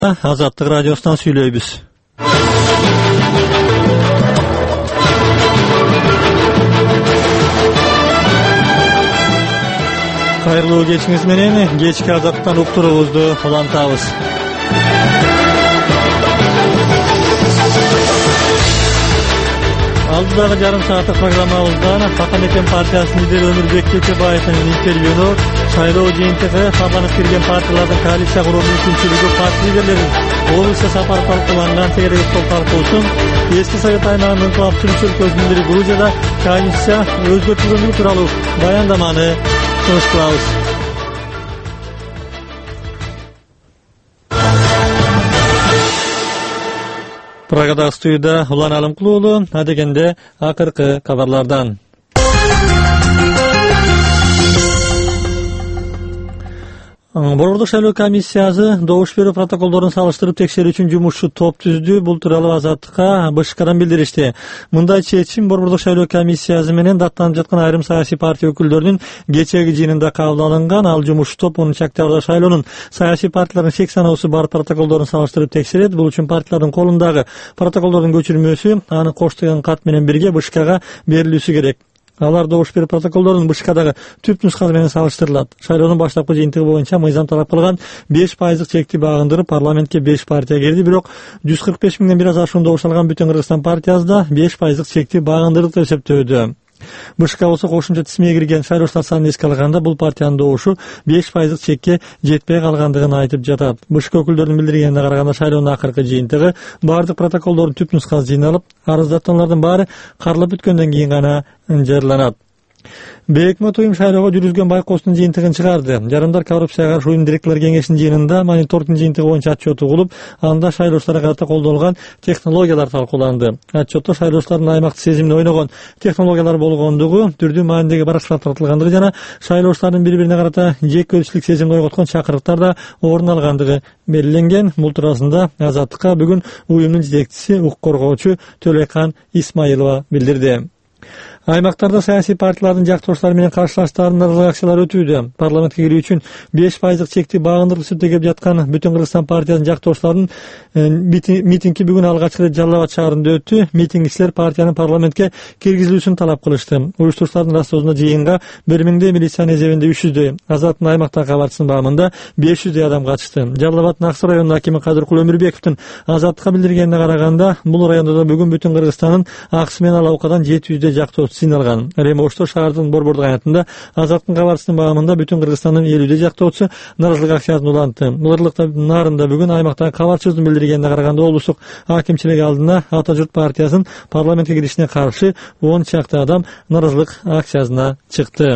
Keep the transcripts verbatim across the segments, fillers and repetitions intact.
Азаттык радиосунан сүйлөйбүз. Кайрылуу кечиңиз менен кечки Азаттыктан уктуруубузду улантабыз. Алдыдагы жарым сааттык программабыздан Атамекен партиясынын лидери Өмүрбек Кечебаевдин интервьюну шайлоо жыйынтыгы парламентке кирген партиялардын коалиция куруу мүмкүнчүлүгү партия лидерлеринин облустка сапары талкууланган сегедеги стол талкуусун эски совет аймагынын инкылапчыл өлкөсүнүн бири Грузияда комиссия өзгөртүлгөнлүгү тууралуу баяндаманы сөз кылабыз. Программада студияда Улан Алымкулуулу, адегенде акыркы кабарлардан. Борбордук шайлоо комиссиясы добуш берүү протоколдорун салыштырып текшерүү үчүн жумушчу топ түздү. Бул тууралуу Азаттыкка БШКдан билдиришти. Мындай чечим Борбордук шайлоо комиссиясы менен даттанып жаткан айрым саясий партия өкүлдөрүнүн кечеги жыйынында кабыл алынган. Ал жумушчу топ онунчу октябрда шайлоонун саясий партиялардын чек саноосу бар протоколдорун салыштырып текшерет. Бул үчүн партиялардын колундагы протоколдордун көчүрмөсү аны коштогон кат менен бирге БШКга берилүүсү керек. Алар добуш берүү протоколдорунун БШКдагы түп нускасы менен салыштырылат. Шайлоонун баштапкы жыйынтыгы боюнча мыйзам талап кылган беш пайыздык чекти багындырып парламентке беш партия кирди, бирок жүз кырк беш миңден бир аз ашуун добуш алган Бүтүн Кыргызстан партиясы да беш пайыздык чекти багындырды деп эсептөөдө. БШК болсо кошумча тизмеге кирген шайлоочулар санын эске алганда бул партиянын добушу беш пайыздык чекке жетпей калгандыгын айтып жатат. БШК өкүлдөрүнүн билдиргенине караганда шайлоонун акыркы жыйынтыгы бардык протоколдордун түп нускасы жыйналып, арыздаттуулардын баары каралып бүткөндөн кийин гана жарыяланат. Бекмет уюм шайлоого жүргүзгөн байкоосунун жыйынтыгын чыгарды. Жарымдар коррупцияга каршы уюм директорлор кеңешинин жыйынында мониторингдин жыйынтыгы боюнча отчет угулуп, анда шайлоочуларга карата колдонулган технологиялар талкууланды. Отчетто шайлоочулардын аймактык сезимине ойногон технологиялар болгондугу, түрдүү маанидеги баракчылар тартылгандыгы жана шайлоочулардын бири-бирине карата жеккөрүүчүлүк сезимин ойготкон чакырыктар да орун алгандыгы белгиленген. Бул туурасында Азаттыкка бүгүн уюмдун жетекчиси, укук коргоочу Төлөйкан Исмаилова билдирди. Аймактарда саясий партиялардын жактоошулары менен каршылаштарын наразылык акциялары өтүүдө. Парламентке кирүү үчүн беш пайыздык чекти багындырып сүртөгөп жаткан Бүтүн Кыргызстан партиясынын жактоошуларынын митинги бүгүн алгачкы рет Жалал Абад шаарында өттү. Митингчилер партиянын парламентке киргизилүүсүн талап кылышты. Уюштуруучулардын рассоозуна жыйынга бир миңдей милициянын эзебинде үч жүздөй, Азаттын аймактагы кабарчысынын баамында беш жүздөй адам катышты. Жалал Абаддын Аксы районунун акими Кадыркул Өмүрбековдун Азаттыкка билдиргенине караганда, бул райондо да бүгүн Бүтүн Кыргызстандын Аксы менен Ала Окадан жети жүздөй жактоочу сыйналган. Ал эми Ошто шаардын борбордук аянтында Азаттын кабарчысынын баамында Бүтүн Кыргызстандын элүүдөй жактоочусу наразылык акциясын улантты. Буларлыктын нарында бүгүн аймактагы кабарчыбыздын билдиргенине караганда облустук акимчилик алдына Ата журт партиясынын парламентке киришине каршы он чакты адам наразылык акциясына чыкты.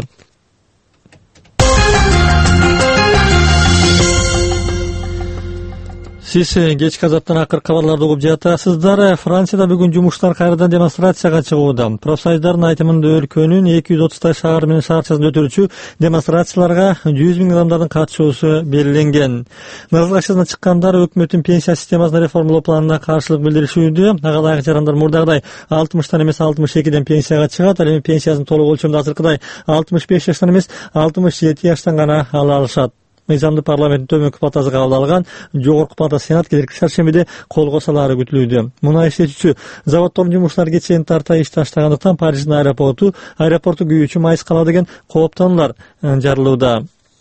Сиз кечки Азаттан акыркы кабарларды угуп жатасыздар. Францияда бүгүн жумушчулар кайрадан демонстрацияга чыгууда. Профсоюздардын айтымында өлкөнүн эки жүз отуздай шаар менен шаарчасында өтүлүүчү демонстрацияларга жүз миң адамдардын катышуусу белгиленген. Наразылык акциясына чыккандар өкмөттүн пенсия системасын реформалоо планына каршылык билдиришүүдө. Ага ылайык жарандар мурдагыдай алтымыштан эмес алтымыш экиден пенсияга чыгат. Ал эми пенсиясын толук өлчөмдө азыркыдай алтымыш беш жаштан эмес алтымыш жети жаштан гана ала алышат. Мыйзамды парламенттин төмөнкү палатасы кабыл алган. Жогорку палата Сенат келерки шаршембиде колго салаары күтүлүүдө. Муну иштечүүчү заводдордун жумушчулары кечээни тарта иш таштагандыктан Париждин аэропорту аэропорту күйүүчү майыс кала деген кооптонуулар жарылууда.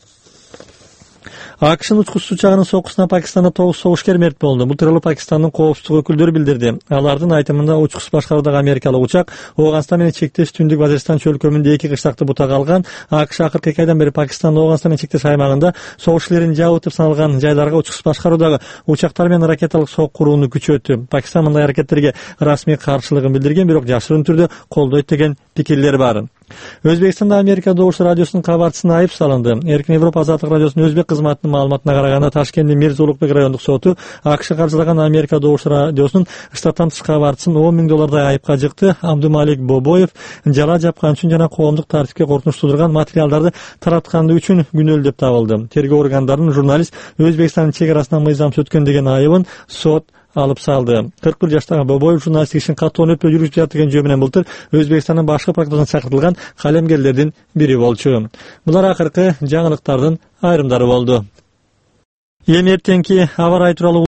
АКШнын учкуч учагынын сокусуна Пакистанда тогуз согушкер мерт болду. Бул тууралуу Пакистандын коопсуздук өкүлдөрү билдирди. Алардын айтымында учкуч башкаруудагы америкалык учак Ооганстан менен чектеш түндүк Вазиристан чөлкөмүндө эки кыштакты бутага алган. АКШ акыркы эки айдан бери Пакистандын Ооганстан менен чектеш аймагында согуш ишлерин жабык деп саналган жайларга учкуч башкаруудагы учактар менен ракеталык сок курууну күчөттү. Пакистан мындай аракеттерге расмий каршылыгын билдирген, бирок жашырын түрдө колдойт деген пикирлер бар. Өзбекстанда Америка Добуш радиосунун кабарчысына айып салынды. Эркин Европа Азаттык радиосунун өзбек кызматынын маалыматына караганда, Ташкенттин Мирза Улукбек райондук соту АКШ каржылаган Америка Добуш радиосунун штаттан тыш кабарчысын он миң доллардай айыпка жыкты. Абдумалик Бобоев жала жапкан үчүн жана коомдук тартипке коркунуч туудурган материалдарды таратканы үчүн күнөөлүү деп табылды. Тергөө органдарынын журналист Өзбекстандын чек арасынан мыйзамсыз өткөн деген айыбын сот алып салды. кырк бир жаштагы Бобоев журналисттик ишин катуу өнөктө жүргүзүп жатат деген жөө менен былтыр Өзбекстандын башкы прокуратурасына чакыртылган калемгерлердин бири болчу. Булар акыркы жаңылыктардын айрымдары болду. Эми эртеңки аба ырайы тууралуу